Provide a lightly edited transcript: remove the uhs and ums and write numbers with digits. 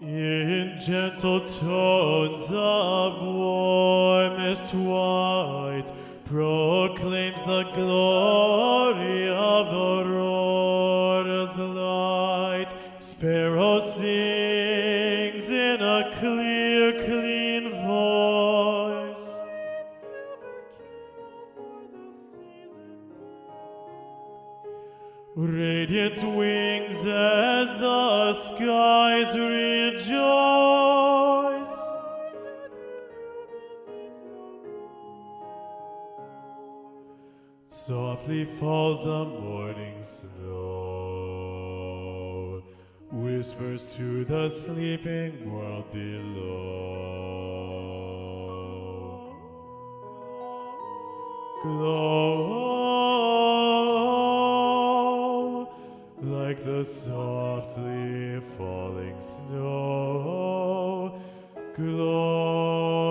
In gentle tones of warmest white proclaims the glory of Aurora's light. Sparrow sings in a clear, clean voice. Radiant wings as the skies rejoice. Softly falls the morning snow, whispers to the sleeping world below. Glow like the softly falling snow. Glow.